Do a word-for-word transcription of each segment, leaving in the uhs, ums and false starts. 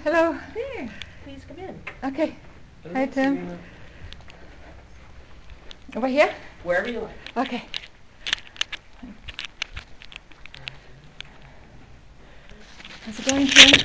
Hello. There, please come in. Okay. Hello, Hi, Tim. Sabrina. Over here? Wherever you like. Okay. How's it going, Tim?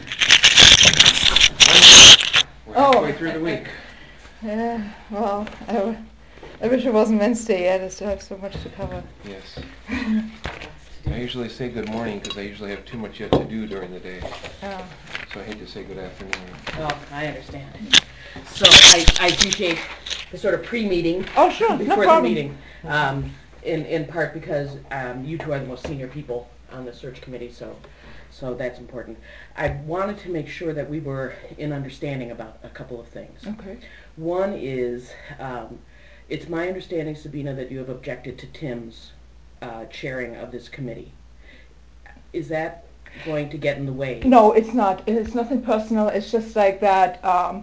Wednesday. We're Oh. halfway through the week. Yeah, well, I, w- I wish it wasn't Wednesday yet. I still have so much to cover. Yes. Lots to I do. usually say good morning because I usually have too much yet to do during the day. Oh. So I hate to say good afternoon. Oh, I understand. So I, I appreciate the sort of pre-meeting Oh, sure, no before the problem. meeting, um, in, in part because um, you two are the most senior people on the search committee, so so that's important. I wanted to make sure that we were in understanding about a couple of things. Okay. One is, um, it's my understanding, Sabina, that you have objected to Tim's uh, chairing of this committee. Is that going to get in the way? No, it's not. It's nothing personal. It's just like that. Um,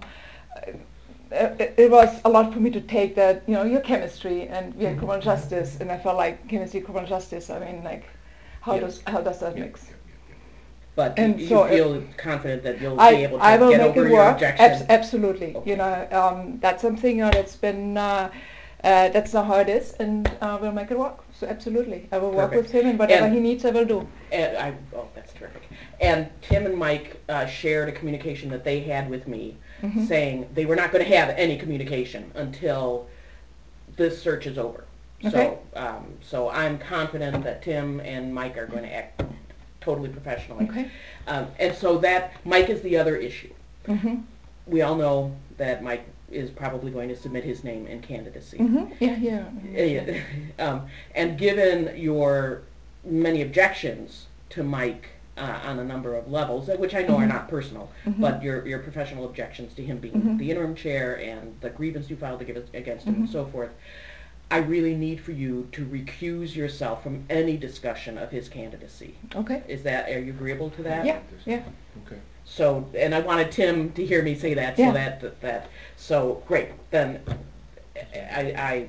it, it was a lot for me to take that, you know, your chemistry and we are criminal justice, and I felt like chemistry, criminal justice. I mean, like, how Yep. does how does that Yep, mix? yep, yep, yep. But you, And you so it, feel confident that you'll be I able I to will get make it over your work. Abs- objection? absolutely. You Okay. know, um, that's something uh, that's been. Uh, uh, that's not how it is, and uh, we'll make it work. So absolutely, I will work with Perfect. him, and whatever And he needs, I will do. And I, oh, that's terrific. And Tim and Mike uh, shared a communication that they had with me, Mhm. saying they were not going to have any communication until this search is over. Okay. So, um, so I'm confident that Tim and Mike are going to act totally professionally. Okay. Um, and so that Mike is the other issue. Mhm. We all know that Mike is probably going to submit his name in candidacy. Mhm. Yeah. Yeah. Yeah. um, and given your many objections to Mike uh, on a number of levels, uh, which I know are Mhm. not personal, Mhm. but your your professional objections to him being Mhm. the interim chair and the grievance you filed against him Mhm. and so forth, I really need for you to recuse yourself from any discussion of his candidacy. Okay. Is that, are you agreeable to that? Yeah. Yeah. Okay. So, and I wanted Tim to hear me say that, so Yeah. that, that, that so great, then I, I,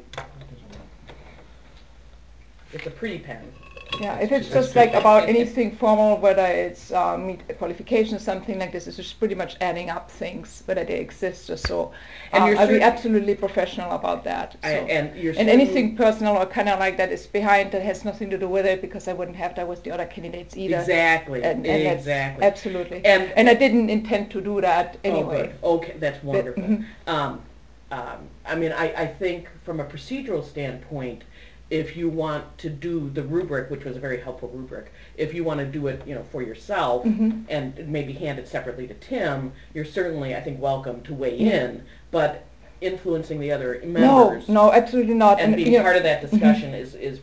it's a pretty pen. Yeah, That's if two, it's that's just like fifty. about anything formal, whether it's uh, meet a qualification or something like this, it's just pretty much adding up things, whether they exist or so. And Um, you're I'll be certain, absolutely professional about that. I, So, and you're and certain, anything personal or kind of like that is behind that has nothing to do with it, because I wouldn't have that with the other candidates either. exactly, And and that's exactly. absolutely. And, And I didn't intend to do that oh, anyway. good, okay, that's But, wonderful. mhm. Um, um, I mean, I, I think from a procedural standpoint, if you want to do the rubric, which was a very helpful rubric, if you want to do it, you know, for yourself Mhm. and maybe hand it separately to Tim, you're certainly, I think, welcome to weigh Yeah. in, but influencing the other No, members no, absolutely not. and And being you know, part of that mhm. discussion is, is,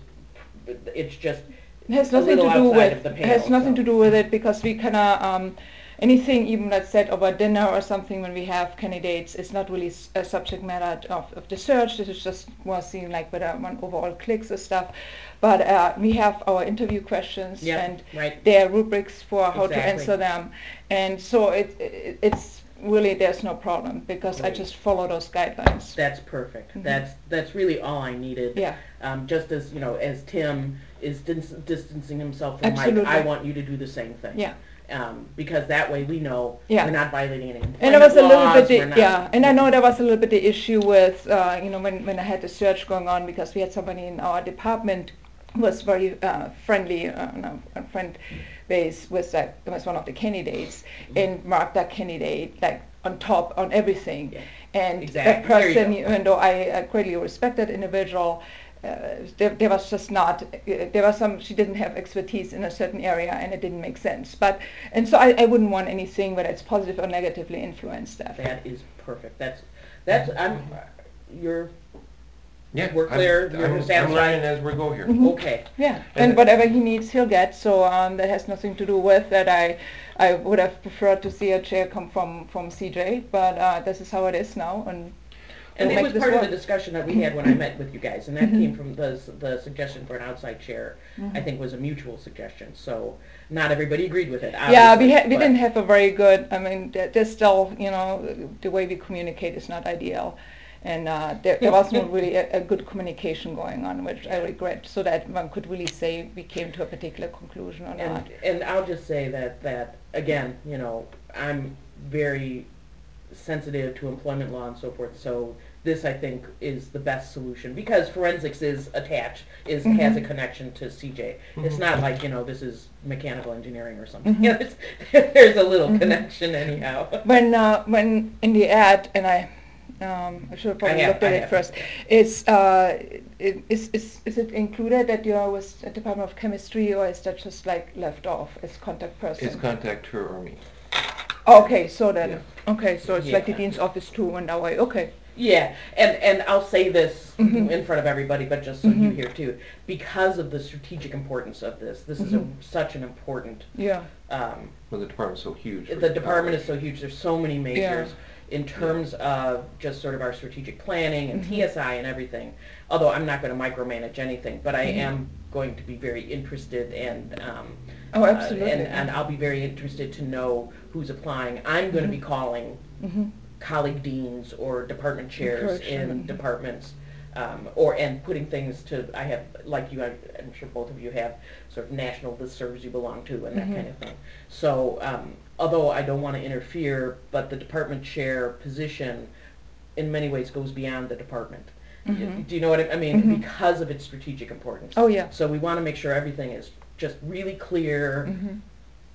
it's just It has a nothing little to do outside with of the it has pale, nothing so. to do with it, because we kind of um, anything even that's said over dinner or something when we have candidates is not really s- a subject matter of, of the search. This is just more seen like whether one overall clicks or stuff. But uh, we have our interview questions Yep, and right, their rubrics for how to exactly. answer them, and so it, it it's really there's no problem because I Great. just follow those guidelines. That's perfect. Mhm. That's that's really all I needed. Yeah, Um, just as you know, as Tim is dis- distancing himself from Mike, I absolutely. want you to do the same thing. Yeah, Um, because that way we know yeah. we're not violating any And there was employment a little bit, laws. We're the, not. yeah, and I Yeah. know there was a little bit the issue with, uh, you know, when, when I had the search going on, because we had somebody in our department who was very uh, friendly, uh, no, a friend base with that, was one of the candidates, and marked that candidate like on top on everything. Yeah. And that Exactly. There you person, go. even though I uh, greatly respect that individual, uh, there, there was just not, uh, there was some, she didn't have expertise in a certain area and it didn't make sense. But, and so I, I wouldn't want anything whether it's positive or negatively influence that. That is perfect. That's that's I'm. You're Yeah, we're I'm, clear. You're I'm, I'm learning satisfied. as we go here. Mhm. Okay. Yeah, And and whatever he needs, he'll get. So um, that has nothing to do with that. I, I would have preferred to see a chair come from from C J, but uh, this is how it is now, and And we'll it was make this part of the work. discussion that we had when I met with you guys, and that came Mhm. from the the suggestion for an outside chair. I Mhm. think was a mutual suggestion. So not everybody agreed with it, Yeah, we obviously, ha- we but didn't have a very good. I mean, there- there's still, you know, the way we communicate is not ideal, and uh, there, there wasn't really a, a good communication going on, which I yeah. regret. So that one could really say we came to a particular conclusion or And not. and I'll just say that that again, you know, I'm very sensitive to employment law and so forth. So this, I think, is the best solution because forensics is attached, is Mhm. has a connection to C J. It's Mhm. not like, you know, this is mechanical engineering or something. Mhm. You know, there's, there's a little Mhm. connection anyhow. When uh, when in the ad, and I um, I should have I probably have, looked I at it have, first. yeah. Is uh, it, is is is it included that you are with the Department of Chemistry, or is that just like left off as contact person? It's contact her or me. Okay, so then, Yeah. okay, so it's like the Yeah. dean's office too in that way. Okay. Yeah, and, and I'll say this Mhm. in front of everybody, but just so you Mhm. hear too, because of the strategic importance of this, this is a, Mhm. such an important, Yeah. um, Well, the department's so huge. for the department is college. so huge, there's so many majors in terms of just sort of our strategic planning and Mhm. T S I and everything. Although I'm not going to micromanage anything, but I Mhm. am going to be very interested and, um, Oh, uh, absolutely. and, and I'll be very interested to know who's applying. I'm going to be Mhm. calling Mhm. colleague deans or department chairs in Encouragement. departments, um, or and putting things to. I have, like you, I, I'm sure both of you have sort of national listservs you belong to and that Mhm. kind of thing. So um, although I don't want to interfere, but the department chair position in many ways goes beyond the department. Mhm. Do you know what I, I mean? Mhm. Because of its strategic importance. Oh yeah. So we want to make sure everything is just really clear, Mhm.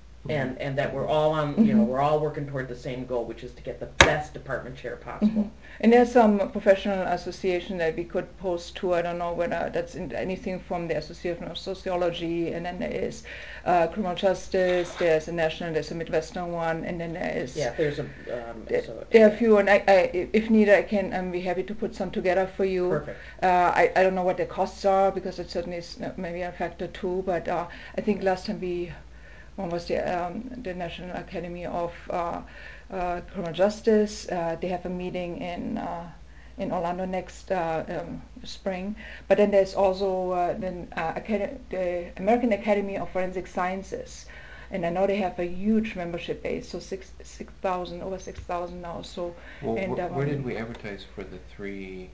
and and that we're all on, you know, Mhm. we're all working toward the same goal, which is to get the best department chair possible. Mhm. And there's some professional association that we could post to. I don't know whether that's in anything from the Association of Sociology, and then there is uh, criminal justice. There's a national, there's a Midwestern one, and then there is. Yeah, there's a um, There, so there are a yeah, few, and I, I, if needed, I can. I'm be happy to put some together for you. perfect. Uh, I, I don't know what the costs are because it certainly is maybe a factor too. But uh, I think last time we one was the, um, the National Academy of uh, uh, Criminal Justice. Uh, they have a meeting in uh, in Orlando next uh, um, spring. But then there's also uh, the, uh, Acad- the American Academy of Forensic Sciences. And I know they have a huge membership base, so six six thousand, over six thousand now. So, Well, and wh- um, where did we advertise for the three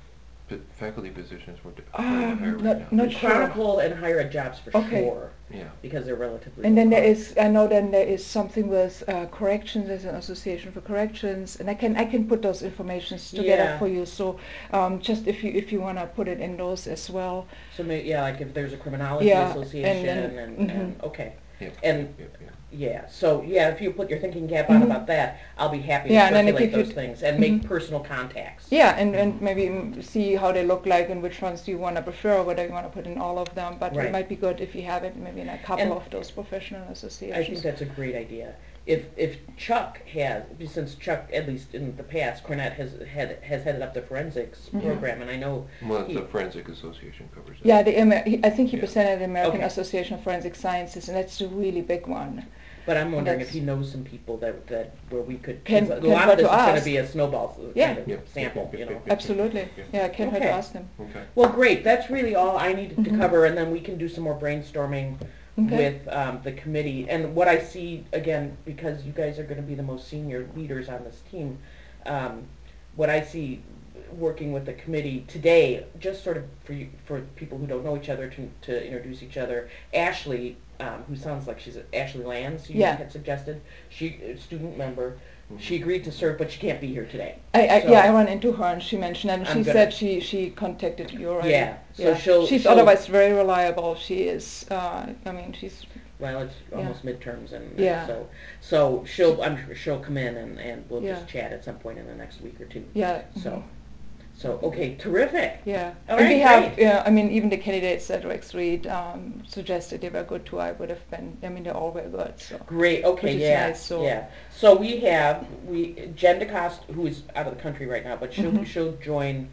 p- faculty positions we're d- trying to hire um, right not now? not The sure. Chronicle and Higher Ed Jobs for Okay. sure, Yeah. because they're relatively And low then there cost. is, I know then there is something with uh, corrections, there's an association for corrections, and I can I can put those informations together Yeah. for you. So um, just if you if you want to put it in those as well. So maybe, yeah, like if there's a criminology Yeah, and association then and, mhm, and okay. Yep. And Yep. Yep. Yep. yeah, so yeah, if you put your thinking cap on mhm. about that, I'll be happy to Yeah, and then if circulate you those things and make mhm. personal contacts. Yeah, and, and Mhm. maybe mm, see how they look like and which ones do you want to prefer, or whether you want to put in all of them. But it Right. might be good if you have it maybe in a couple And of those professional I associations. think that's a great idea. If if Chuck has, since Chuck, at least in the past, Cornett has had has headed up the forensics Mhm. program, and I know Well, he. the Forensic Association covers that. Yeah, the, Amer- he- I think he Yeah. presented the American Okay. Association of Forensic Sciences, and that's a really big one. But I'm And wondering if that's he knows some people that that where we could, because can a can lot of hurt to this is going to ask. be a snowball s- Yeah. kind of Yep. Yep. sample, Yep. you Yep. know. Yep. Yep. Absolutely. Yep. Yep. Yeah, it can hurt to Okay. ask him. Okay. Well, great. That's really all I needed to Mhm. cover, and then we can do some more brainstorming Okay. with um, the committee. And what I see, again, because you guys are going to be the most senior leaders on this team, um, what I see working with the committee today, just sort of for you, for people who don't know each other, to, to introduce each other. Ashley, um, who sounds like she's a, Ashley Lands, you Yeah. had suggested, she a student member. She Mhm. agreed to serve, but she can't be here today. I, I So yeah, I ran into her and she mentioned that, and I'm she gonna- said she she contacted you already. Yeah, so she'll- she's she'll- otherwise very reliable. She is. Uh, I mean, she's. Well, it's Yeah. almost midterms, and Yeah. so so she'll I'm sure she'll come in and, and we'll Yeah. just chat at some point in the next week or two. Yeah. So mhm. so okay, terrific. Yeah. All And right, we have. great. Yeah. I mean, even the candidates that Rex Reed um, suggested they were good too. I would have been. I mean, they're all very good. So. Great. Okay, Which is yeah, nice, so- yeah. So we have we Jen DeCoste, who is out of the country right now, but she'll Mhm. she'll join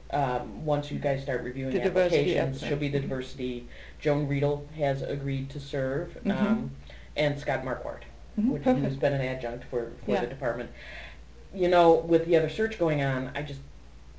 um, once you guys start reviewing The diversity applications. app- She'll be the mhm. diversity. Joan Riedel has agreed to serve, Mhm. um, and Scott Marquardt, Mhm, which who's perfect. been an adjunct for for Yeah. the department. You know, with the other search going on, I just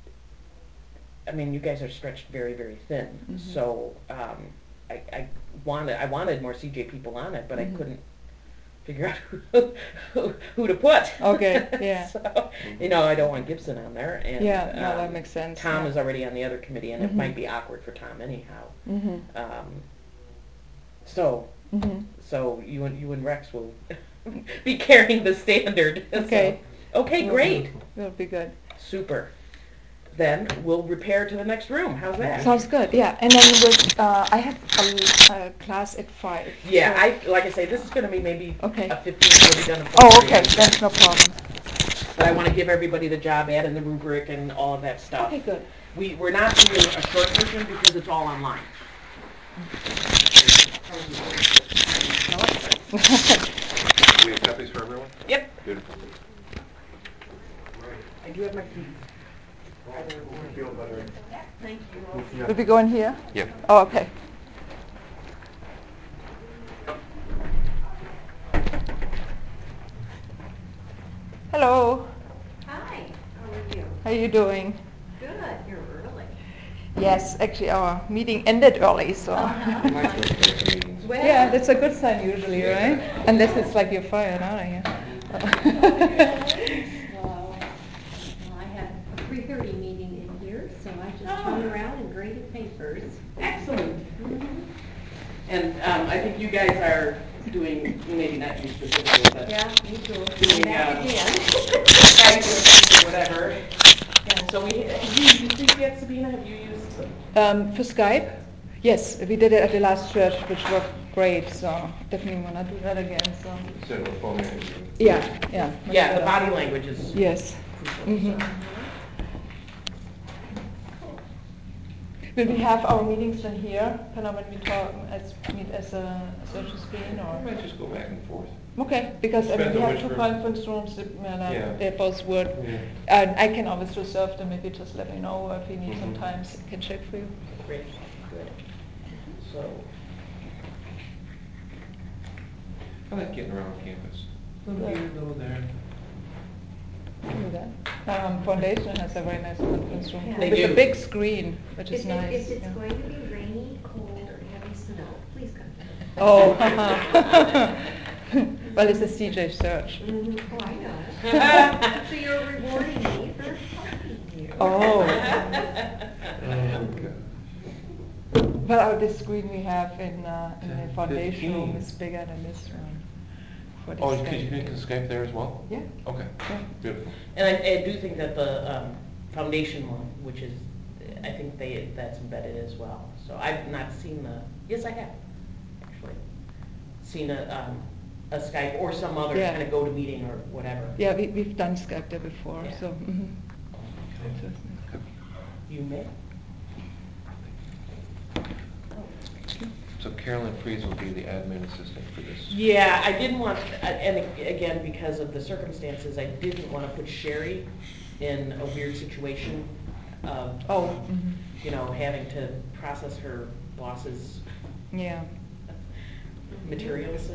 I mean, you guys are stretched very, very thin. Mhm. So um, I, I wanted I wanted more C J people on it, but I Mhm. couldn't figure out who, who, who to put. Okay, yeah. So, you know, I don't want Gibson on there, and Yeah, no, that um, makes sense, Tom yeah. is already on the other committee, and it Mhm. might be awkward for Tom anyhow. Mhm. Um, so, Mhm. so you and you and Rex will be carrying the standard. Okay. So, okay, Well, great. That'll be good. Super. Then we'll repair to the next room. How's that? Sounds good, yeah. And then with, uh, I have a, a class at five. Yeah, so- I, like I say, this is gonna be maybe Okay. a fifteen, we'll be done in Oh, forty. okay, that's no problem. But I wanna give everybody the job, add in the rubric and all of that stuff. Okay, good. We, we're not doing a short version because it's all online. We have copies for everyone? Yep. Beautiful. I do have my keys. Thank you. Will we go in here? Yep. Oh, okay. Hello. Hi, how are you? How are you doing? Good, you're early. Yes, actually our meeting ended early, so. Uh-huh. Nice way to start the meetings. Well, Yeah, that's a good sign usually, Yeah. right? Unless it's like you're fired out of here. Well, well, I had a three thirty meeting in here, so I just Oh. hung around and graded papers. Excellent. Mhm. And um, I think you guys are doing, maybe not you specifically, but Yeah, me too. Doing, I'm back um, again. Skype lessons or whatever. Yeah. So we, have you used these yet, Sabina? Have you used them? Um, for Skype? Yes, we did it at the last church, which worked great, so definitely wanna do that again, so. Instead of a phone interview. Yeah, yeah. much Yeah, the better. body language is Yes. crucial. Mhm. So. Will we have our meetings then here, kind of when we talk, as, meet as a search screen, or? We might just go back and forth. Okay, because I mean, Depends we on have which two room. conference rooms, that, uh, Yeah. they both work. Yeah. And I can always reserve them if you just let me know, or if you need some Mhm. times, I can check for you. Great, good. So, I like getting around campus. Little Good. here, little there. Do that. Um, Foundation has a very nice conference room. Yeah. They With a do. big screen, which is If, nice. if, if it's yeah. going to be rainy, cold, or heavy snow, please come here. Oh, well, it's a C J search. Mhm. Oh, I know. So you're rewarding me for helping you. Oh. Oh, gosh. But uh, the screen we have in, uh, in the ten, foundation room fifteen. is bigger than this one. For the Oh, Skype because you can meeting. Skype there as well? Yeah. Okay, Yeah. beautiful. and I, I do think that the um, foundation one, which is, I think they, that's embedded as well. So I've not seen the, yes, I have, actually, seen a, um, a Skype or some other Yeah. kind of go-to-meeting or whatever. Yeah, we, we've done Skype there before, Yeah. so. mhm. Okay. So it's nice. Okay. You may. So Carolyn Fries will be the admin assistant for this. Yeah, I didn't want, uh, and ag- again, because of the circumstances, I didn't want to put Sherry in a weird situation of, Oh, um, mhm. you know, having to process her boss's Yeah. Mhm. materials.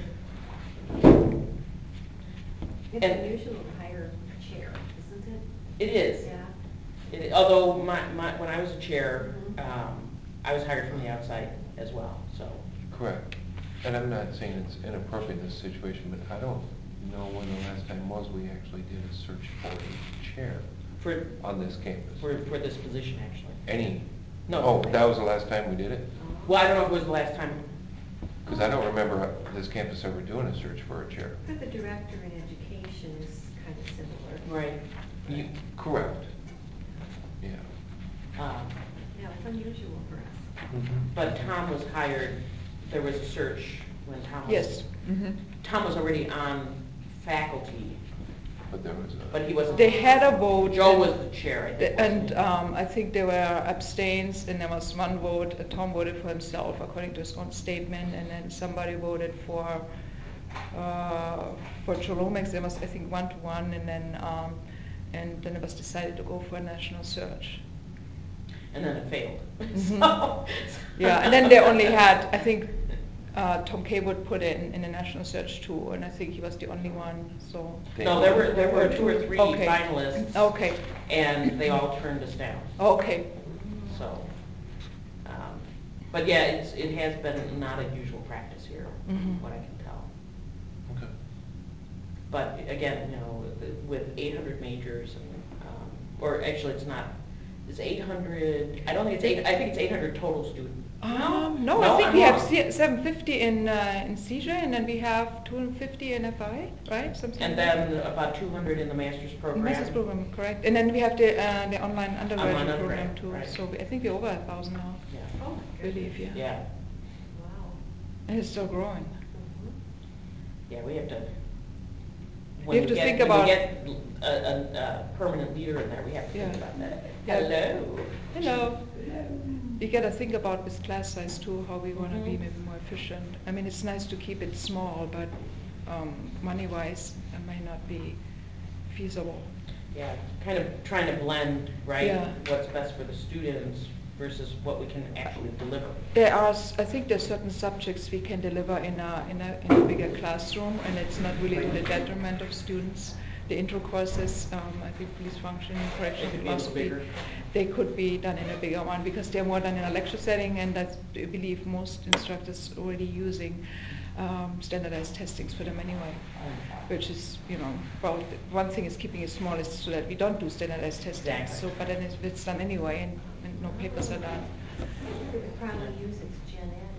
It's And- unusual to hire a chair, isn't it? It is. Yeah. It, although my, my, when I was a chair, Mhm. um, I was hired from the outside as well, so. Correct. And I'm not saying it's inappropriate in this situation, but I don't know when the last time was we actually did a search for a chair For, on this campus. for, for this position, actually. Any? No. Oh, that was the last time we did it? Oh. Well, I don't know if it was the last time. Because I don't remember this campus ever doing a search for a chair. But the director in education is kind of similar. Right. Ye- Correct, yeah. Um, Yeah, it's unusual for us. Mhm. But Tom was hired, there was a search when Tom was. Yes. Mhm. Tom was already on faculty, But there was a. but he wasn't. They had a vote. Joe and- was the chair, I think, wasn't And he? um, I think there were abstains, and there was one vote. uh, Tom voted for himself, according to his own statement, and then somebody voted for uh, for Genomics. There was, I think, one to one, and then um, and then it was decided to go for a national search. And then it failed. Mhm. So- Yeah, and then they only had, I think, uh, Tom Kaywood put in in the national search too, and I think he was the only one. So. No, there were, there were two or three Okay. finalists. Okay. And they all turned us down, Okay. so. um, But yeah, it's, it has been not a usual practice here, from Mhm. what I can tell. Okay. But again, you know, with eight hundred majors and, um, or actually it's not is eight hundred, I don't think it's eight, I think it's eight hundred total students. Um, no, I No, think I'm we have wrong. se- seven fifty in, uh, in C J, and then we have two hundred fifty in F I, right? Something And like that. then about two hundred in the master's program. Master's program, correct. And then we have the, uh, the online Online undergraduate program undergrad, too. right. So we- I think we're over a thousand now, Yeah, Oh, my I goodness. believe, yeah. yeah, Wow. And it's still growing. Mhm. yeah, we have to, We when have we to get, think when we about- get a, a, a permanent leader in there, we have to think Yeah. about that. Yeah. Hello. Hello. You gotta think about with class size too, how we wanna be Mhm. maybe more efficient. I mean, it's nice to keep it small, but um, money-wise, it may not be feasible. Yeah, kind of trying to blend, right? Yeah. What's best for the students versus what we can actually deliver. There are, s- I think there's certain subjects we can deliver in a, in a, in a bigger classroom, and it's not really to the detriment of students. The intro courses, um, I think police functioning, It correctional could be a little philosophy, bigger. they could be done in a bigger one because they're more done in a lecture setting, and I believe most instructors already using um, standardized testings for them anyway. Which is, you know, well, th- one thing is keeping it small is so that we don't do standardized testing. Exactly. So, but then it's, it's done anyway, and, and no papers are done. They could probably use its gen ed.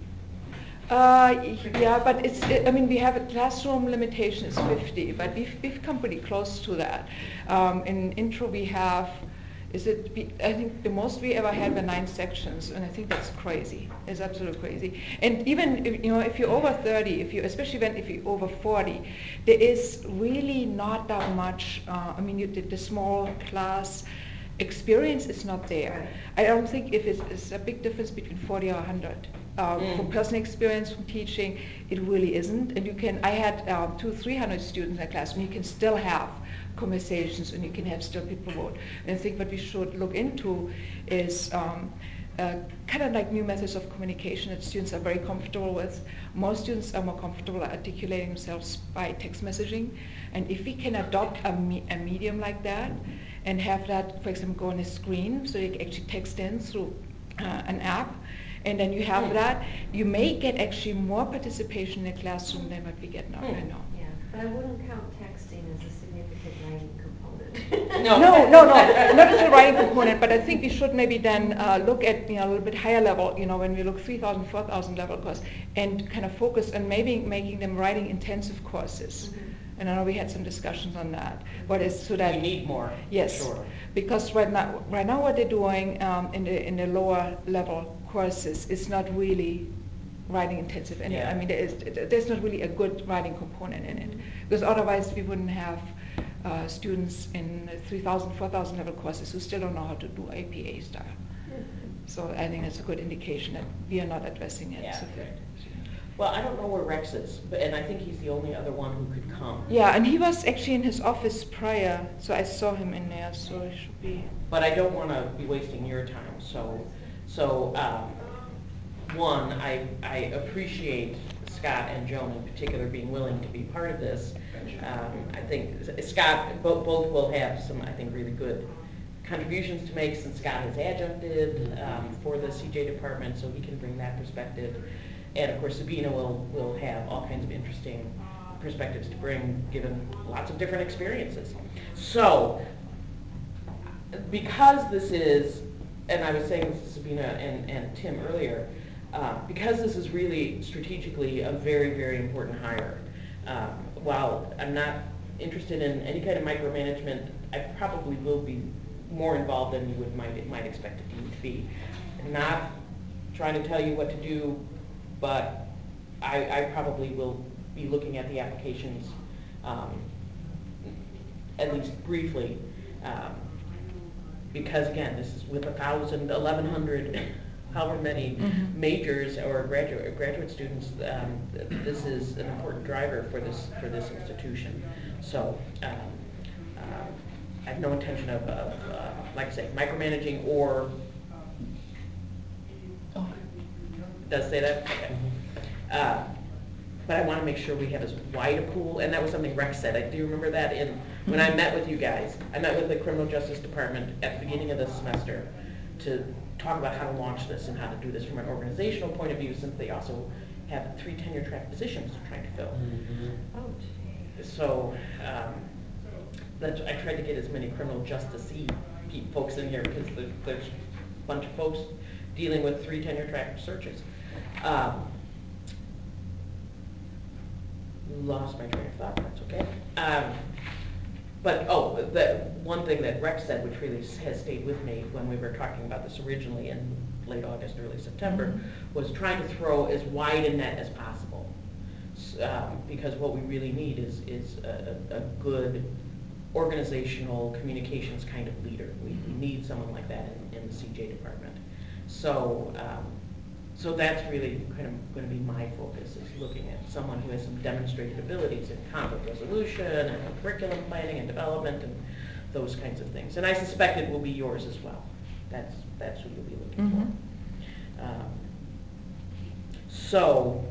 Uh, y- yeah, but it's, it, I mean, we have a classroom limitation is fifty, but we've, we've come pretty close to that. Um, in intro we have, is it, we, I think the most we ever had were nine sections, and I think that's crazy. It's absolutely crazy. And even, if, you know, if you're over thirty, if you, especially when if you're over forty, there is really not that much, uh, I mean, you did the small class, experience is not there. Right. I don't think if it's, it's a big difference between forty or one hundred. Uh, Mm. From personal experience, from teaching, it really isn't. And you can, I had um, two, three hundred students in a class, and you can still have conversations, and you can have still people vote. And I think what we should look into is um, uh, kind of like new methods of communication that students are very comfortable with. Most students are more comfortable articulating themselves by text messaging. And if we can adopt a, me- a medium like that, and have that, for example, go on a screen, so you can actually text in through uh, an app, and then you have Hmm. that, you may get actually more participation in the classroom than what we get now. Hmm. I know. Yeah, but I wouldn't count texting as a significant writing component. No. No, no, no, uh, not as a writing component, but I think we should maybe then uh, look at, you know, a little bit higher level, you know, when we look three thousand, four thousand level course, and kind of focus on maybe making them writing intensive courses. Mhm. And I know we had some discussions on that. What is so that We need more, yes, sure. because right now, right now what they're doing um, in the in the lower level courses is not really writing intensive. Any, Yeah. I mean, there is there's not really a good writing component in it, because otherwise we wouldn't have uh, students in three thousand, four thousand level courses who still don't know how to do A P A style. So I think that's a good indication that we are not addressing it. Yeah. sufficient- Well, I don't know where Rex is, but, and I think he's the only other one who could come. Yeah, and he was actually in his office prior, so I saw him in there, so he should be. But I don't want to be wasting your time, so, so, um, one, I, I appreciate Scott and Joan in particular being willing to be part of this. Um, I think Scott, both, both will have some, I think, really good contributions to make, since Scott is adjuncted um, for the C J department, so he can bring that perspective. And of course, Sabina will, will have all kinds of interesting perspectives to bring, given lots of different experiences. So, because this is, and I was saying this to Sabina and, and Tim earlier, uh, because this is really strategically a very, very important hire, um, while I'm not interested in any kind of micromanagement, I probably will be more involved than you would might, might expect a dean to be. Not trying to tell you what to do, but I, I probably will be looking at the applications, um, at least briefly, um, because again, this is with a thousand, eleven hundred, however many Mhm. majors or graduate graduate students, um, this is an important driver for this for this institution. So um, um, I have no intention of, of uh, like I say, micromanaging or. Oh. Does say that? Okay. Uh, but I want to make sure we have as wide a pool, and that was something Rex said. I do remember that in when I met with you guys. I met with the criminal justice department at the beginning of this semester to talk about how to launch this and how to do this from an organizational point of view, since they also have three tenure track positions they're trying to fill. Mm-hmm. Ouch. So um, that's, I tried to get as many criminal justice-y keep folks in here because there- there's a bunch of folks dealing with three tenure track searches. Um, Lost my train of thought, that's okay. Um, But, oh, the, one thing that Rex said, which really has stayed with me when we were talking about this originally in late August, early September, Mhm. was trying to throw as wide a net as possible. S- Um, because what we really need is, is a, a a good organizational communications kind of leader. We, we need someone like that in, in the C J department. So, um, so that's really kind of gonna be my focus, is looking at someone who has some demonstrated abilities in conflict resolution and curriculum planning and development and those kinds of things. And I suspect it will be yours as well. That's, that's who you'll be looking Mhm. for. Um, So,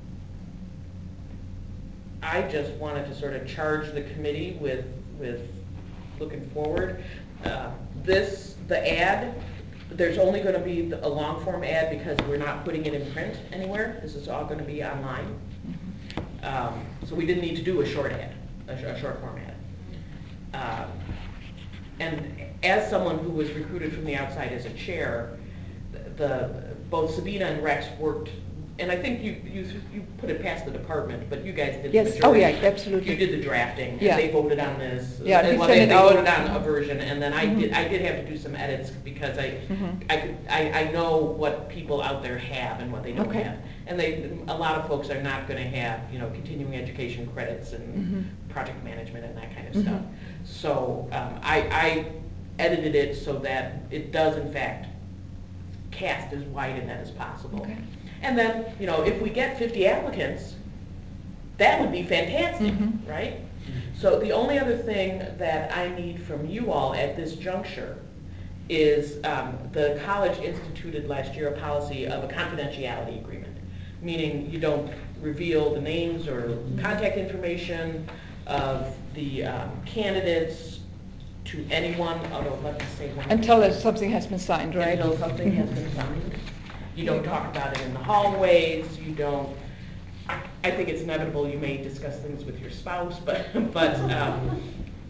I just wanted to sort of charge the committee with, with looking forward. Uh, This, the ad, there's only gonna be a long form ad because we're not putting it in print anywhere. This is all gonna be online. Um, So we didn't need to do a short ad, a, sh- a short form ad. Um, And as someone who was recruited from the outside as a chair, the, both Sabina and Rex worked, and I think you, you, you put it past the department, but you guys did the Yes, oh majority. yeah, absolutely. You did the drafting, and Yeah. they voted on this. Yeah, and he well, sent they, it they out. voted on a version, and then I Mhm. did, I did have to do some edits because I, Mhm. I could, I, I know what people out there have and what they don't Okay. have. And they, a lot of folks are not gonna have, you know, continuing education credits and Mhm. project management and that kind of Mhm. stuff. So, um, I, I edited it so that it does in fact cast as wide a net as possible. Okay. And then, you know, if we get fifty applicants, that would be fantastic, Mhm. right? So the only other thing that I need from you all at this juncture is, um, the college instituted last year a policy of a confidentiality agreement, meaning you don't reveal the names or contact information of the um, candidates to anyone, although let me say one. Until there's- something has been signed, right? Until something has Mhm. been signed. You There you don't go. talk about it in the hallways, you don't, I think it's inevitable you may discuss things with your spouse, but, but, um,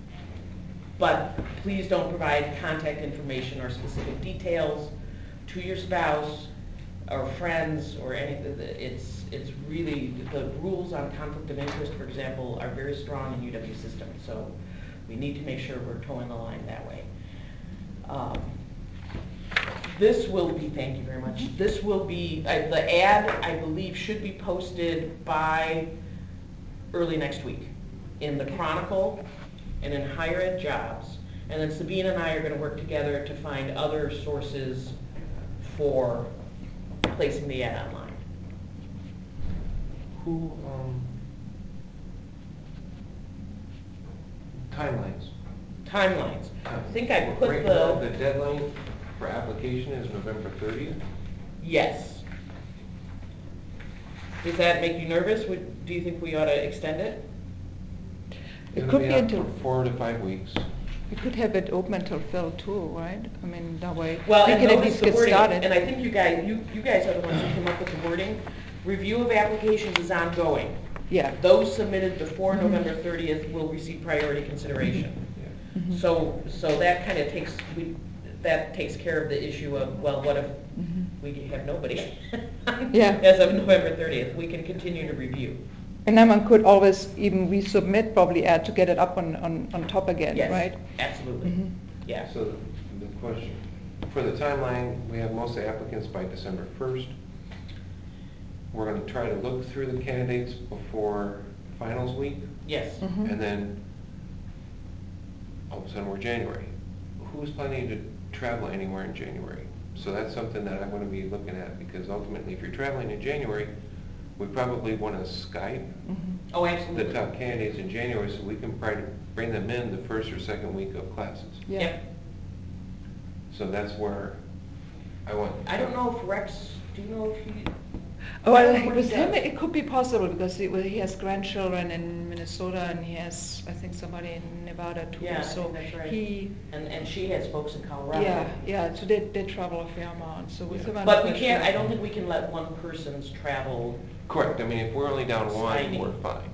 but please don't provide contact information or specific details to your spouse or friends or anything. It's, it's really, the rules on conflict of interest, for example, are very strong in U W system, so we need to make sure we're towing the line that way. Um, This will be, thank you very much, this will be, uh, the ad, I believe, should be posted by early next week in the Chronicle and in Higher Ed Jobs. And then Sabina and I are gonna work together to find other sources for placing the ad online. Who, um, timelines? Timelines. I think I put Right now, the the, deadline for application is November thirtieth. yes. Does that make you nervous? Would, do you think we ought to extend it? It It'll could be be up until, for four to five weeks. we could have it open until Phil too, right? I mean, that way, Well, we and can at notice least the get wording, started. and I think you guys, you, you guys are the ones who came up with the wording. Review of applications is ongoing. Yeah. Those submitted before Mhm. November thirtieth will receive priority consideration. Yeah. Mhm. So, so that kind of takes, we, that takes care of the issue of, well, what if Mhm. we have nobody? Yeah. As of November thirtieth, we can continue to review. And then one could always even resubmit, probably add to get it up on, on, on top again, Yes, right? absolutely, Mhm. yeah. So the question, for the timeline, we have most applicants by December first. We're gonna try to look through the candidates before finals week, Yes. Mhm. and then all of a sudden we're January. Who's planning to travel anywhere in January? So that's something that I'm gonna be looking at, because ultimately, if you're traveling in January, we probably wanna Skype Mhm. Oh, the absolutely. top candidates in January, so we can try to bring them in the first or second week of classes. Yeah. Yep. So that's where I want. I don't know if Rex, do you know if he? Oh, I don't well, know what with he him, does. it could be possible because he, well, he has grandchildren in Minnesota and he has, I think, somebody in Nevada too. Yeah, I So think that's right. he, And, and she has folks in Colorado. yeah, yeah, so they, they travel a fair amount, so with Yeah. him, I'm But we not can't, sure. I don't think we can let one person's travel. Correct, I mean, if we're only down one, Sliding. we're fine.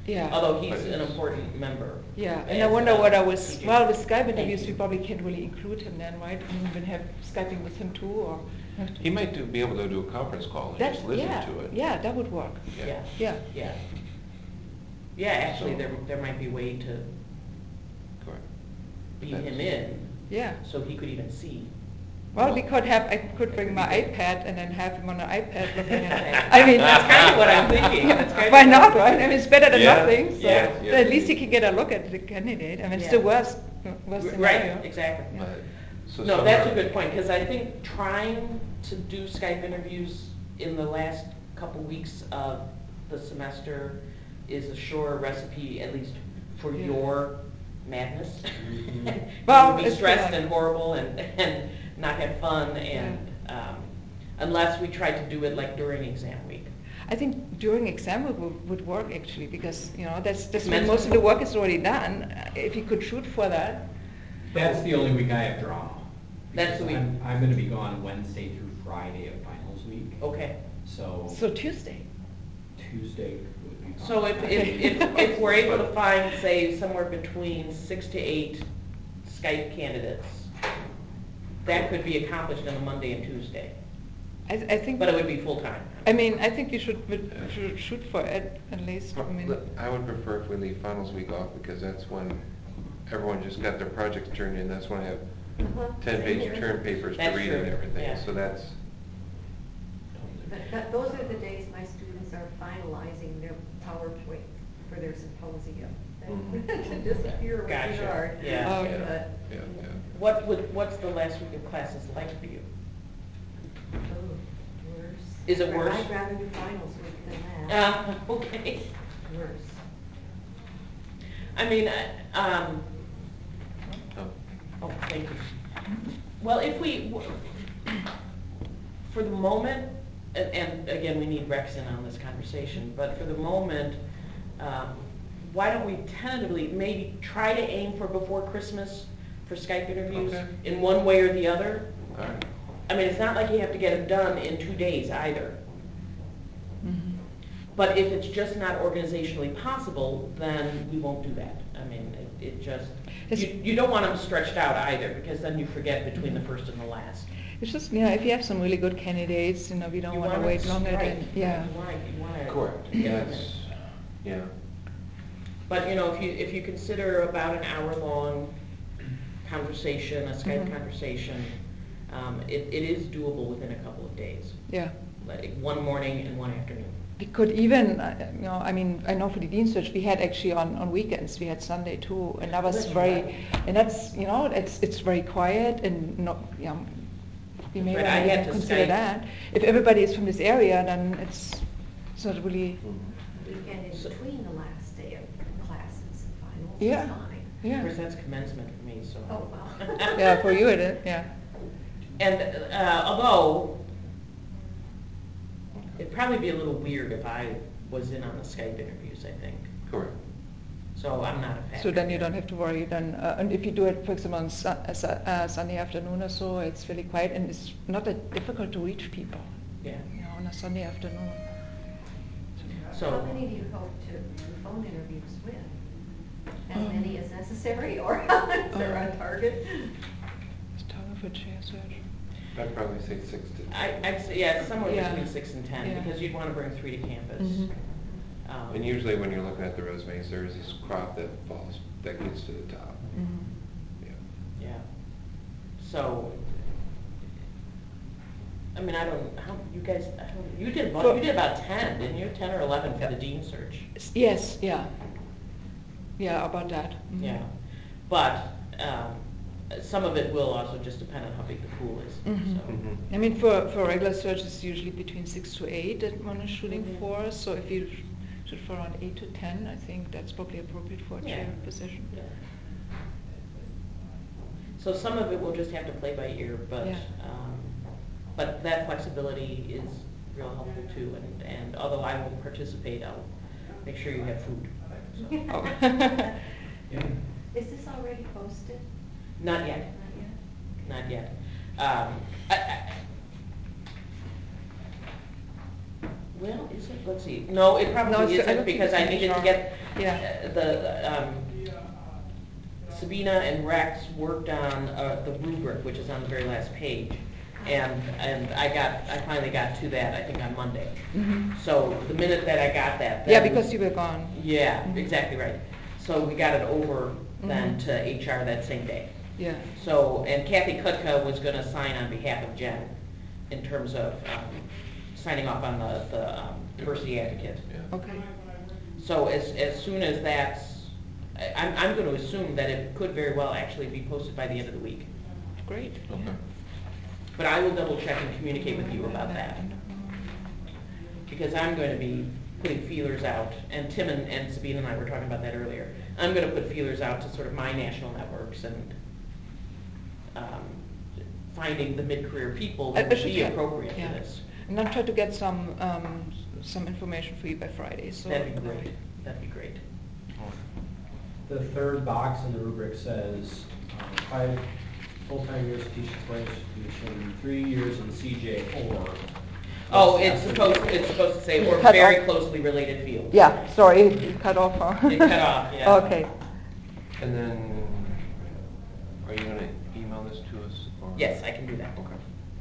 Yeah. Although But he's an it's- important member. Yeah, and I as, wonder uh, what I was, P J. well, with Skype Thank interviews, you. we probably can't really include him then, right? I mean, we'd have Skyping with him too, or. He might do, be able to do a conference call and That's, just listen yeah, to it. yeah, that would work. Yeah, Yeah. yeah. Yeah, actually, So- there, there might be a way to Correct. beam That's- him in, Yeah. so he could even see. Well, we could have, I could That bring could my be good. iPad and then have him on an iPad looking at, I mean. That's kind of what I'm thinking, that's kind of. Why what not, I'm right? I thinking. mean, it's better than Yeah, nothing, so. yeah, so yeah, At least he indeed. can get a look at the candidate. I mean, it's Yeah. the worst, worst scenario. Right, exactly. But, so No, that's a somewhere- good point, because I think trying to do Skype interviews in the last couple weeks of the semester is a sure recipe, at least for Yeah. your madness. Mhm. You Well, would be it's stressed like- and horrible and, and not have fun, and, um, unless we tried to do it like during exam week. I think during exam week would, would work actually, because, you know, that's, that's when Commencement. most of the work is already done. Uh, If you could shoot for that. That's the only week I have drama. That's the because week. I'm, I'm gonna be gone Wednesday through Friday of finals week, Okay, so So Tuesday. Tuesday would be fine. so if, if, if, if we're able to find, say, somewhere between six to eight Skype candidates, that could be accomplished on a Monday and Tuesday, I, I think. but it would be full-time. I mean, I think you should, would- should shoot for it at least, I mean. I would prefer if we leave finals week off, because that's when everyone just got their projects turned in, that's when I have Uh-huh. ten Same page here. term papers to That's read true, and everything, yeah. so that's, But that, those are the days my students are finalizing their PowerPoint for their symposium. Mhm. To disappear would be Gotcha, hard. yeah. Okay. yeah, But, yeah, yeah. What would, what's the last week of classes like for you? oh, worse. Is it I'd- worse? I'd rather do finals week than that. Uh, okay. Worse. I mean, I- um, Oh, oh, thank you. Well, if we, w- for the moment, and, and again, we need Rex in on this conversation, but for the moment, um, why don't we tentatively, maybe try to aim for before Christmas for Skype interviews Okay. in one way or the other? all right. I mean, it's not like you have to get them done in two days either. Mhm. But if it's just not organizationally possible, then we won't do that. I mean, it, it just, It's- you, you don't want them stretched out either, because then you forget between the first and the last. It's just, you know, if you have some really good candidates, you know, we don't You want to wanna wait longer strike, than, yeah. You wanna, you wanna. Correct, get them in. that's, yeah. But, you know, if you, if you consider about an hour-long conversation, a Skype Mhm. conversation, um, it, it is doable within a couple of days. Yeah. Like one morning and one afternoon. We could even, uh, you know, I mean, I know for the Dean search, we had actually on, on weekends, we had Sunday too, and that Oh, was that's very, right. and that's, you know, it's, it's very quiet and not, you know, we may That's right, want I to had even to consider Skype- that. If everybody is from this area, then it's, it's not really, Mhm. Weekend in So- between the last day of classes and finals Yeah. is fine. Of yeah. course, that's commencement for me, so. Oh, well. Yeah, for you it is, yeah. And, uh, although, Okay. it'd probably be a little weird if I was in on the Skype interviews, I think. Correct. So I'm not a factor. So then you there. don't have to worry then, uh, and if you do it, for example, on Su- uh, Su- uh, Sunday afternoon or so, it's really quiet and it's not that difficult to reach people, Yeah, you know, on a Sunday afternoon. so. How many do you hope to do phone interviews with? As Um, many as necessary, or is there um, a target? It's time for chair search. I'd probably say six to ten. I, I'd say, yeah, somewhere Yeah. between six and ten, Yeah. because you'd wanna bring three to campus. Mhm. Um, And usually when you're looking at the resumes, there's this crop that falls, that gets to the top. Mhm. Yeah. Yeah, so, I mean, I don't, how, you guys, I don't, you did, about- For- you did about ten, didn't you, ten or eleven for the Yeah. dean search? S- Yes, yeah. Yeah, about that. Mhm. Yeah, but, um, some of it will also just depend on how big the pool is, Mhm. so. Mhm. I mean, for, for regular search, it's usually between six to eight that one is shooting Mhm. for. So if you sh- shoot for around eight to ten, I think that's probably appropriate for a Yeah. chair position. Yeah. So some of it we'll just have to play by ear, but, Yeah. um, but that flexibility is real helpful too, and, and although I won't participate, I'll make sure you have food, so. Oh. Is this already posted? Not yet, Not yet? not yet. Um, I, I, well, is it, let's see, no, it No, probably it's- I isn't, don't think because it's I in needed to H R. get Yeah. uh, the, um, Sabina and Rex worked on, uh, the rubric, which is on the very last page. And, and I got, I finally got to that, I think on Monday. Mhm. So the minute that I got that, Yeah, then. because you were gone. Yeah, Mhm. exactly right. So we got it over then Mhm. to H R that same day. Yeah. So, and Kathy Kutka was gonna sign on behalf of Jen in terms of, um, signing off on the, the, um, diversity advocate. Yeah. Okay. So as, as soon as that's, I- I'm, I'm gonna assume that it could very well actually be posted by the end of the week. Great. Okay. But I will double check and communicate with you about that. Because I'm going to be putting feelers out, and Tim and, and Sabine and I were talking about that earlier. I'm gonna put feelers out to sort of my national networks and, um, finding the mid-career people I- that I would should be try- appropriate yeah. for this. And I'll try to get some, um, some information for you by Friday, so. That'd be great, that'd be great. The third box in the rubric says, um, five full-time years of teaching support institution, three years in C J or. Oh, what's it's after supposed, the- it's supposed to say, It or cut very off. closely related field. Yeah, sorry, it it cut off, huh? It cut off, yeah. Okay. And then, are you gonna email this to us, or? Yes, I can do that. Okay.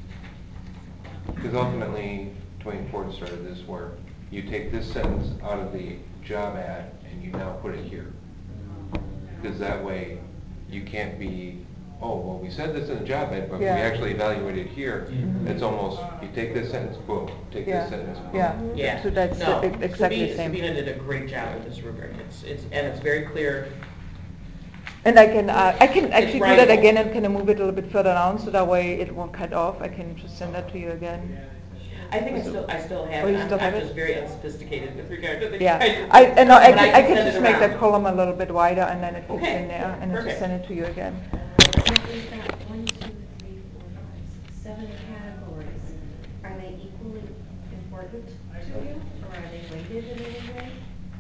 Because ultimately, Twain Ford started this where you take this sentence out of the job ad and you now put it here. Because that way, you can't be, oh, well, we said this in the job ad, but we Yeah. actually evaluated here. Mhm. It's almost, you take this sentence, boom, take Yeah, this sentence, boom. yeah. Yeah. So that's No, e- exactly the Sabina- same. Sabina did a great job with this rubric. It's, it's, and it's very clear. And I can, uh, I can actually do that writable. again and kind of move it a little bit further down, so that way it won't cut off. I can just send that to you again. I think I still, I still have Oh, it. you I'm, still have I'm it? just very unsophisticated with regard to the Yeah, kinds of I, things. and I But can, I can send it just make that around. column a little bit wider and then it fits Okay, in there, and then just perfect. send it to you again. So we've got one, two, three, four, five, six, seven categories. Are they equally important to you, or are they weighted in any way?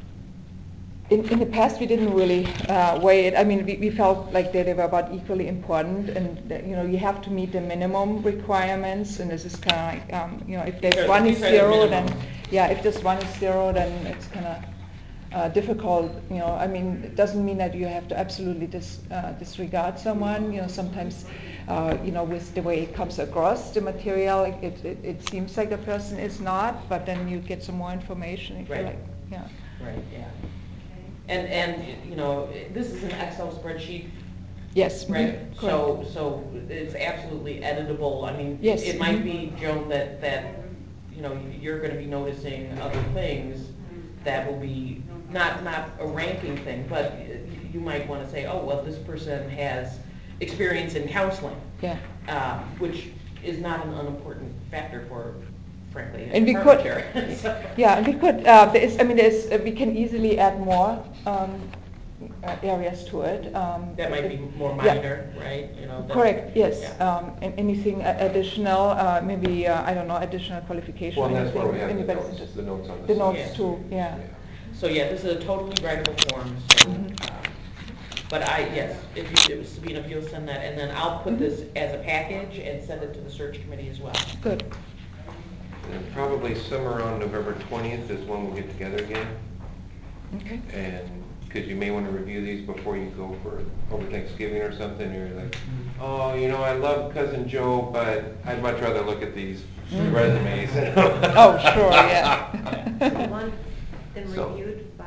In, in the past, we didn't really uh, weigh it. I mean, we, we felt like they, they were about equally important, and that, you know, you have to meet the minimum requirements, and this is kind of like, um, you know, if These there's are- one is these are the zero, then, minimums. yeah, if this one is zero, then it's kind of uh, difficult, you know. I mean, it doesn't mean that you have to absolutely dis, uh, disregard someone. You know, sometimes, uh, you know, with the way it comes across the material, it, it, it seems like the person is not, but then you get some more information. If Right. you're like, yeah. Right, yeah. Okay. And, and, you know, this is an Excel spreadsheet, Yes. right? Mhm. Correct. So, so it's absolutely editable. I mean, Yes. it might Mhm. be, Joan, that, that, you know, you're gonna be noticing other things that will be, not, not a ranking thing, but y- you might wanna say, oh, well, this person has experience in counseling. Yeah. Um, which is not an unimportant factor for, frankly, a And we department could, chair. So- yeah, and we could, uh, there is, I mean, there's, uh, we can easily add more um, uh, areas to it. Um, That might it- be more yeah. minor, right? You know, that- Correct, yes. yeah. Um, and anything a- additional, uh, maybe, uh, I don't know, additional qualification. Well, and that's where we anything, have the anybody's notes, interested. the notes on the The side. notes Yeah. too, yeah. So yeah, this is a totally writable form, so, Mhm. um, but I, yes, if you, if Sabina, if you'll send that, and then I'll put Mhm. this as a package and send it to the search committee as well. Good. And then probably somewhere around November twentieth is when we'll get together again. Okay. And, because you may want to review these before you go for, over Thanksgiving or something, or you're like, oh, you know, I love Cousin Joe, but I'd much rather look at these Mm. resumes. Oh, sure, yeah. So you want them So- reviewed by?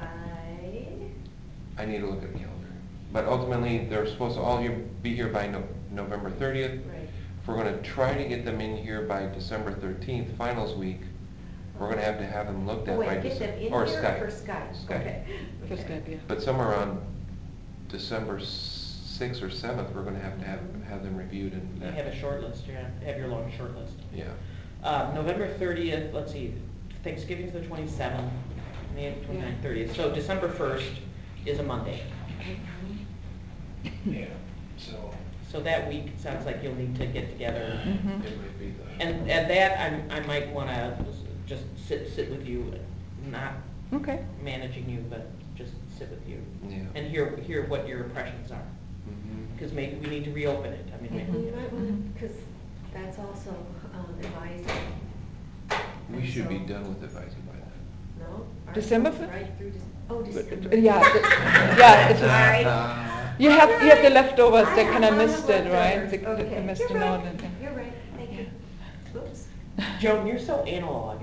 I need to look at a calendar. But ultimately, they're supposed to all here, be here by no, November thirtieth. Right. If we're gonna try to get them in here by December thirteenth, finals week, we're gonna have to have them looked Oh, at by wait, get them December, in or here Skype. for Skype? Skype. Okay. For Okay. Skype, yeah. But somewhere around December sixth or seventh, we're gonna have to have, have them reviewed and. You have a short list, yeah, have your long short list. Yeah. Uh, November thirtieth, let's see, Thanksgiving's the twenty-seventh, May twenty-ninth, thirtieth, so December first is a Monday. Yeah, so. So that week, it sounds like you'll need to get together. Mhm. It might be the. And at that, I'm, I might wanna just sit, sit with you, not Okay. managing you, but just sit with you. Yeah. And hear, hear what your impressions are, Mhm. because maybe we need to reopen it, I mean, And maybe. you might want Mhm. to, because that's also um, advising. We We should be so- done with advising by then. No? Ours December goes fifth? right through Dec- oh, December. Yeah, the- yeah, it's just, Sorry. you have, you have the Alright. leftovers, I they have- kinda I have missed it, right? leftovers. They- they- They Okay, missed you're the note right, and, and- you're right, thank you. Whoops. Joan, you're so analog.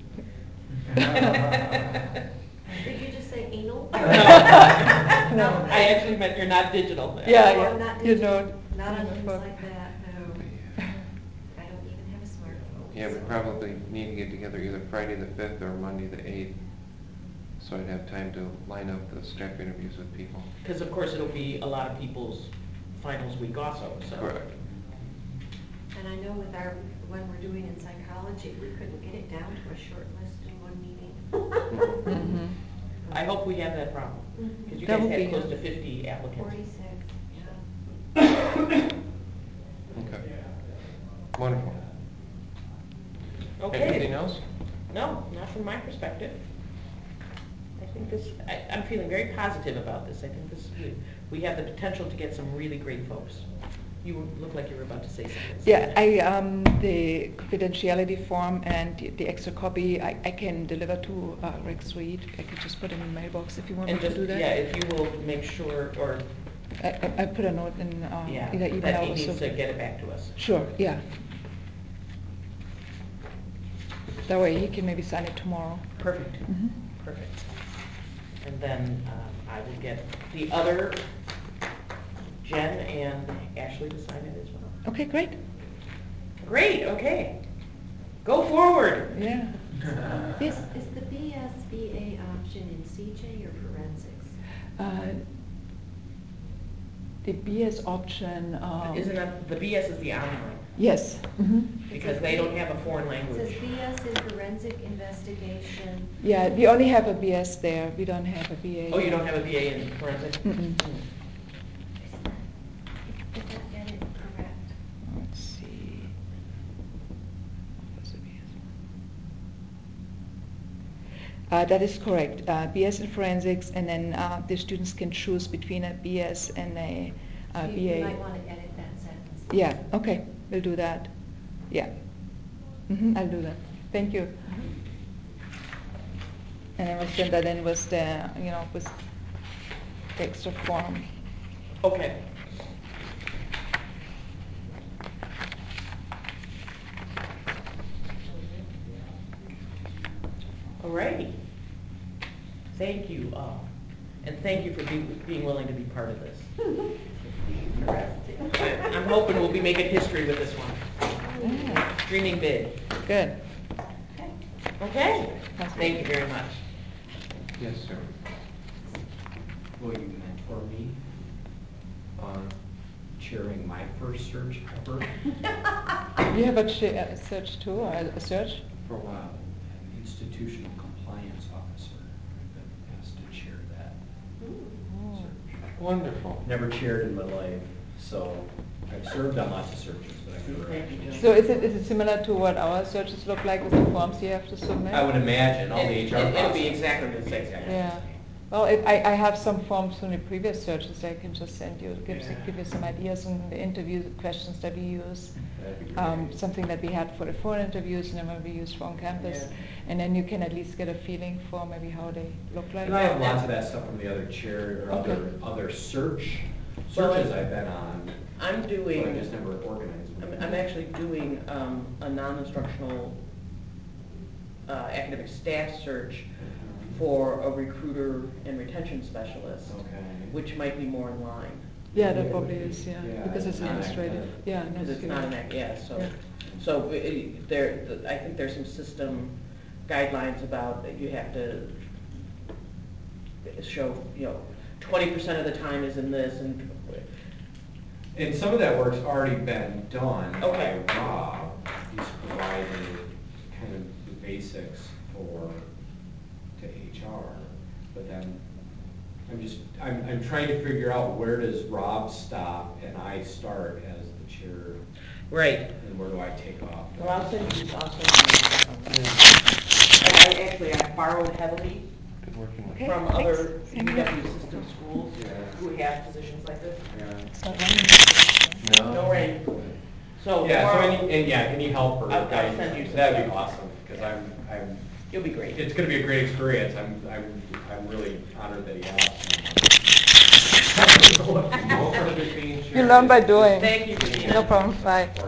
Did you just say anal? No. No. I actually meant you're not digital. Yeah, No, yeah. I'm not You digital, know, not you on know, things for- like that, no. Yeah. I don't even have a smartphone. Yeah, we so- probably need to get together either Friday the fifth or Monday the eighth, so I'd have time to line up the staff interviews with people. Because of course it'll be a lot of people's finals week also, so. Correct. And I know with our, when we're doing in psychology, we couldn't get it down to a short list in one meeting. Mhm. I hope we have that problem, Mhm. because you That guys would be had close good. to fifty applicants. Forty-six, yeah. Okay. Wonderful. Okay. Anything else? No, not from my perspective. I think this, I, I'm feeling very positive about this. I think this, we, we have the potential to get some really great folks. You were- look like you were about to say something. Yeah, I, um, the confidentiality form and the, the extra copy, I, I can deliver to uh, Rex Reed. I could just put it in the mailbox if you want me And to just, do that. yeah, if you will make sure, or, I, I I put a note in, uh, yeah, either email that or he needs to something. get it back to us. Sure, yeah. That way he can maybe sign it tomorrow. Perfect, Mhm. perfect. And then um, I will get the other, Jen and Ashley, to sign it as well. Okay, great. Great, okay. Go forward. Yeah. Is, is the B S B A option in C J or forensics? Uh, The B S option, um. Isn't that, the B S is the online, Yes. Mhm. because they don't have a foreign It language. says B S in forensic investigation. Yeah, we only have a B S there. We don't have a B A. Oh, you don't have a B A in forensic? Mm-mm. Mm. Is that, is, is that edit correct? Let's see. What's the B S? Uh, that is correct. Uh, B S in forensics, and then uh, the students can choose between a B S and a uh, So you- B A. you might want to edit that sentence. Yeah. Okay. We'll do that. Yeah. Mhm. I'll do that. Thank you. And I will send that in with the, you know, with the extra form. Okay. All righty. Thank you all. And thank you for being, being willing to be part of this. Interesting. I- I'm hoping we'll be making history with this one. Yeah. Dreaming big. Good. Okay. Okay. Sounds Thank good. you very much. Yes, sir. Will you mentor me On, chairing my first search ever? You have a, ch- a search too, or a search? for what? Um, An institutional compliance officer. I've been asked to chair that Ooh. search. Wonderful. Never chaired in my life, so I've served on lots of searches, but I've never Thank you, actually Joe. So chaired is it, one. is it similar to what our searches look like with the forms you have to submit? I would imagine, all the It- H R it- process. it'll be exactly the same. Exactly Yeah. the same. Well, if, I, I have some forms from the previous searches I can just send you, give, Yeah. give you some ideas on the interview questions that we use. That'd be great. Um, something that we had for the foreign interviews and then when we use for on campus. Yeah. And then you can at least get a feeling for maybe how they look like. And I have lots of that stuff from the other chair, or other, Okay. other search, Well, searches I'm- I've been on, I'm but I doing, just never organized them. I'm, I'm actually doing um, a non-instructional uh, academic staff search Mhm. for a recruiter and retention specialist, Okay. which might be more in line. Yeah, Yeah, that it probably would be. is, yeah, Yeah, because it's it's not administrative, academic. yeah. Because it's not an, act- yeah, so, Yeah. so it- there, the- I think there's some system guidelines about that you have to show, you know, twenty percent of the time is in this and, And some of that work's already been done by Okay. Rob. He's provided kind of the basics for, to H R. But then, I'm just, I'm, I'm trying to figure out where does Rob stop and I start as the chair, right. and where do I take off? Well, I'll send you, I'll send you. And I actually, I've borrowed heavily Good working with Okay. you. from thanks. other Same U here. W system schools Yeah. who have positions like this. Yeah. It's not raining. No rain. So Yeah, so tomorrow, any, and yeah, any help or I'll- I'll guidance, send you some that'd be stuff. awesome, because I'm, I'm, You'll be great. it's gonna be a great experience. I'm, I'm, I'm really honored that he asked. And I don't know what to No do. further fee You learn by insurance. doing. Thank you, Getting Christina. No everything problem, signed bye. for